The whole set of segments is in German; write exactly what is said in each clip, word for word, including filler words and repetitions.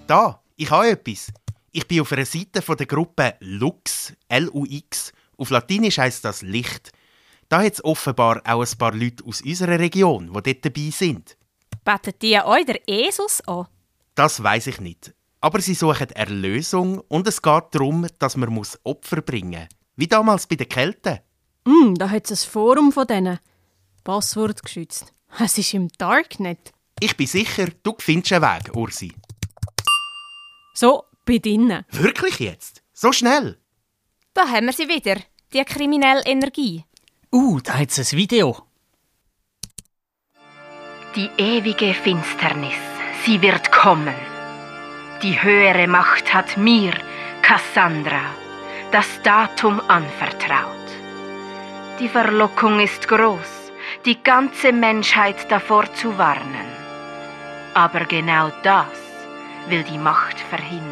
Da, ich habe etwas. Ich bin auf einer Seite von der Gruppe Lux, L U X. Auf Latinisch heisst das Licht. Da hat es offenbar auch ein paar Leute aus unserer Region, die dort dabei sind. Beten die euch der Jesus an? Das weiss ich nicht. Aber sie suchen Erlösung und es geht darum, dass man Opfer bringen muss. Wie damals bei den Kelten. Mm, da hat es ein Forum von denen. Passwort geschützt. Es ist im Darknet. Ich bin sicher, du findest einen Weg, Ursi. So, bin drinnen. Wirklich jetzt? So schnell? Da haben wir sie wieder, die kriminelle Energie. Uh, da hat es ein Video. Die ewige Finsternis, sie wird kommen. Die höhere Macht hat mir, Cassandra, das Datum anvertraut. Die Verlockung ist groß, die ganze Menschheit davor zu warnen. Aber genau das will die Macht verhindern.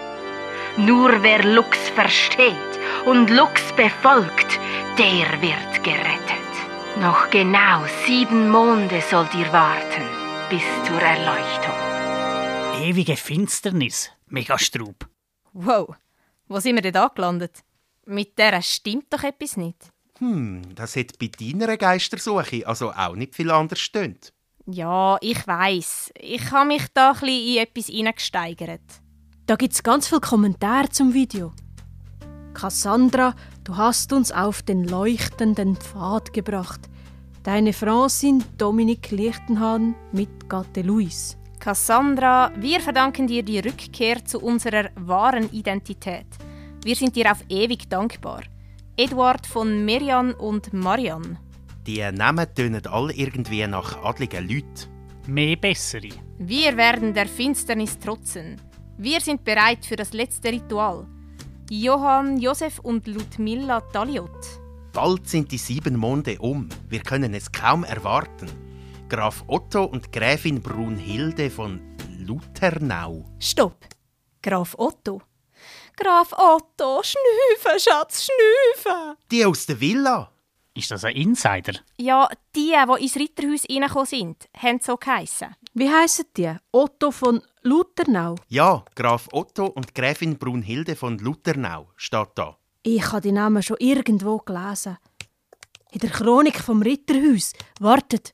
Nur wer Lux versteht und Lux befolgt, der wird gerettet. Noch genau sieben Monde sollt ihr warten, bis zur Erleuchtung. Ewige Finsternis, Megastrub. Wow, wo sind wir denn da gelandet? Mit der stimmt doch etwas nicht. Hm, das hat bei deiner Geistersuche also auch nicht viel anders stöhnt. Ja, ich weiss. Ich habe mich da ein bisschen in etwas hineingesteigert. Da gibt es ganz viele Kommentare zum Video. Cassandra, du hast uns auf den leuchtenden Pfad gebracht. Deine Francine Dominique Lichtenhahn mit Gatte Luis. Cassandra, wir verdanken dir die Rückkehr zu unserer wahren Identität. Wir sind dir auf ewig dankbar. Eduard von Merian und Marian. Die Namen tönen alle irgendwie nach adligen Leuten. Mehr bessere. Wir werden der Finsternis trotzen. Wir sind bereit für das letzte Ritual. Johann, Josef und Ludmilla Taliot. Bald sind die sieben Monde um. Wir können es kaum erwarten. Graf Otto und Gräfin Brunhilde von Luthernau. Stopp! Graf Otto? Graf Otto, schnüffe, Schatz, schnüffe! Die aus der Villa. Ist das ein Insider? Ja, die, die ins Ritterhaus reingekommen sind, haben so geheissen. Wie heissen die? Otto von Luthernau? Ja, Graf Otto und Gräfin Brunhilde von Luthernau steht da. Ich habe die Namen schon irgendwo gelesen. In der Chronik vom Ritterhaus. Wartet.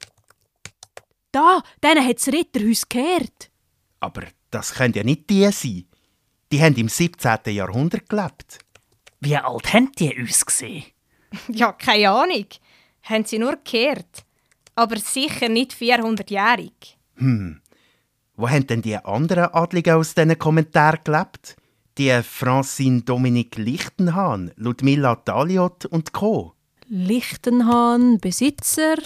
Da, denen hat das Ritterhaus gehört. Aber das können ja nicht die sein. Die haben im siebzehnten Jahrhundert gelebt. Wie alt haben die uns gesehen? Ja, keine Ahnung. Haben sie nur gehört. Aber sicher nicht vierhundertjährig. Hm. Wo haben denn die anderen Adligen aus diesen Kommentaren gelebt? Die Francine Dominique Lichtenhahn, Ludmilla Taliot und Co. Lichtenhahn, Besitzer.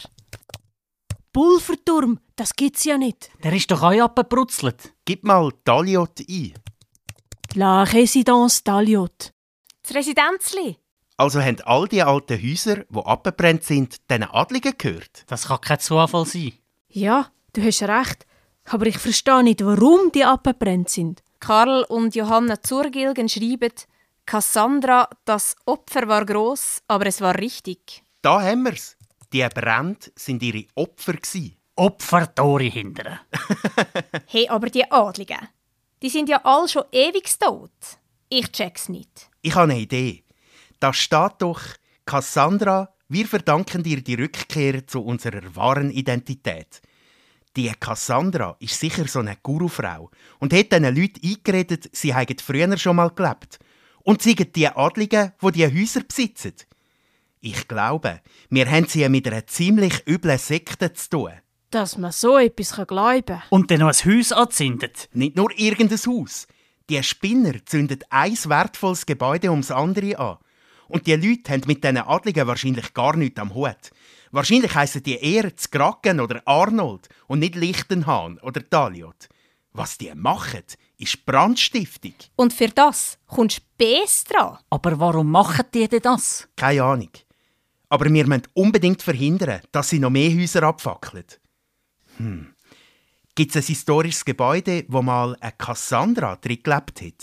Pulverturm, das gibt's ja nicht. Der ist doch auch abgebrutzelt. Gib mal Taliot ein. La Résidence Taliot. Das Residenzli. Also haben all die alten Häuser, die abgebrannt sind, diesen Adligen gehört? Das kann kein Zufall sein. Ja, du hast recht. Aber ich verstehe nicht, warum die abgebrannt sind. Karl und Johanna Zurgilgen schreiben, Cassandra, das Opfer war gross, aber es war richtig. Da haben wir's. Die Brände sind ihre Opfer gsi. Opfer Tore hindern. Hey, aber die Adligen, die sind ja alle schon ewig tot. Ich check's nicht. Ich habe eine Idee. Da steht doch, Cassandra, wir verdanken dir die Rückkehr zu unserer wahren Identität. Die Cassandra ist sicher so eine Gurufrau und hat diesen Leuten eingeredet, sie hätten früher schon mal gelebt. Und sie sind die Adligen, die diese Häuser besitzen. Ich glaube, wir haben sie mit einer ziemlich üblen Sekte zu tun. Dass man so etwas glauben kann. Und dann noch ein Haus anzündet. Nicht nur irgendein Haus. Die Spinner zünden ein wertvolles Gebäude ums andere an. Und die Leute haben mit diesen Adligen wahrscheinlich gar nichts am Hut. Wahrscheinlich heissen die eher Zgracken oder Arnold und nicht Lichtenhahn oder Taliot. Was die machen, ist Brandstiftung. Und für das kommt Spes dran. Aber warum machen die denn das? Keine Ahnung. Aber wir müssen unbedingt verhindern, dass sie noch mehr Häuser abfackeln. Hm. Gibt es ein historisches Gebäude, wo mal eine Cassandra drin gelebt hat?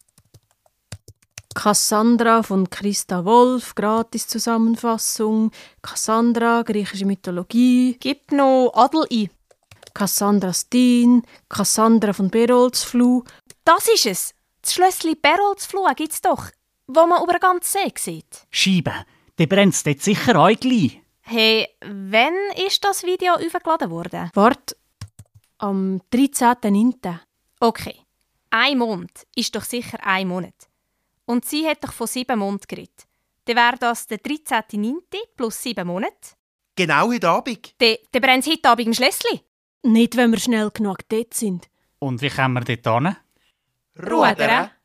Cassandra von Christa Wolf, Gratis-Zusammenfassung. Cassandra, griechische Mythologie. Gib noch Adel ein. Cassandra Steen, Cassandra von Berolzfluh. Das ist es. Das Schlössli Berolzfluh gibt es doch, wo man über den ganzen See sieht. Scheibe, der brennt dort sicher auch gleich. Hey, wann ist das Video aufgeladen worden? Wart, am dreizehnten neunten Okay, ein Monat ist doch sicher ein Monat. Und sie hat doch von sieben Monaten geredet. Dann wäre das der dreizehnten neunten plus sieben Monate. Genau heute Abend. Dann, dann brennt es heute Abend im Schlössli. Nicht, wenn wir schnell genug dort sind. Und wie kommen wir dort hin? Rudern.